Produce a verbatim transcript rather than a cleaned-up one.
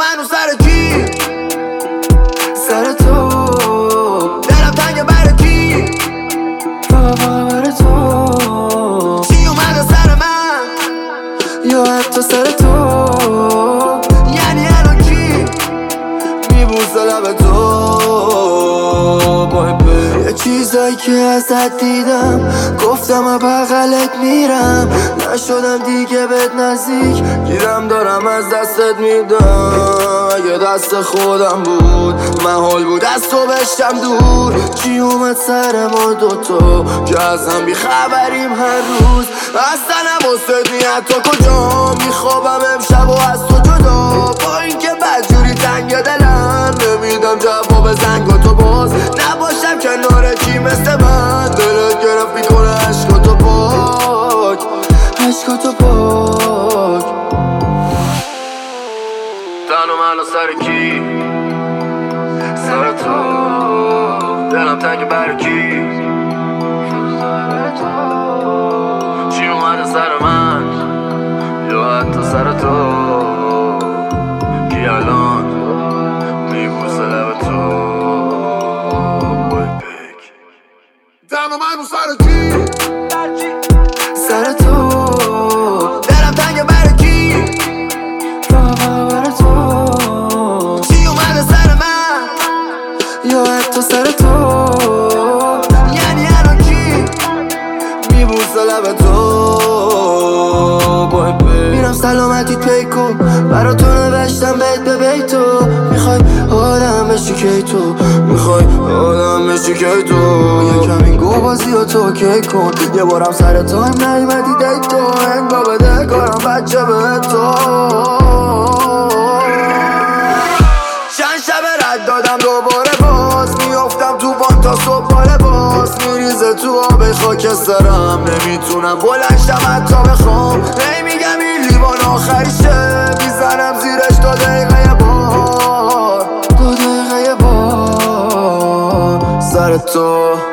منو سر کی؟ سر تو. دلم تنگ برای کی؟ فقط برای تو. چی اومده سر من یا حتی سر تو؟ یعنی الان کی میبوسه لب تو؟ یه چیزایی که ازت دیدم گفتم بغلت میرم، نشدم دیگه بهت نزدیک، گیرم دارم از دستت میدم. اگه دست خودم بود محال بود از تو بشم دور. چی اومد سر ما دوتا که از هم بیخبریم هر روز؟ اصلا نباست نیت تو کجا میخوابم امشب و از تو جدا. با اینکه بدجوری تنگ دلم نمیدم جواب زنگ تو باز نباشم کنار کی مثل من. دلت گرفت میکنه عشقاتو پاک، عشقاتو پاک. تنم الان سر کی؟ سر تو. دلم تنگ برای کی؟ سر تو. چی اومده سر من یا حتی سر تو؟ کی الان میبوسه لب تو؟ تنم منو سر کی؟ سر تو. دلم تنگ برای کی؟ فقط برای تو. چی اومده سر من یا حتی سر تو؟ یعنی الان کی میبوسه لب تو؟ میرم سلامتی پیکو برا تو نوشتم بیت به بیتو. میخوای آدم بشی کی تو؟ میخوای آدم بشی کی تو؟ یکم این گو بازی و تو کی کن. یه بارم سر تو هم نیمدی دیت تو. انگا بده کارم بچه به تو. چند شب رد دادم دوباره باز میافتم تو بان تا صبح باره باز. میریزه تو آب خاکسترم نمیتونم بلنشم حتی بخوام. هی میگم این لیوان آخریشه میزنم زیرش دو دقیقه بار، دو دقیقه بار. سر تو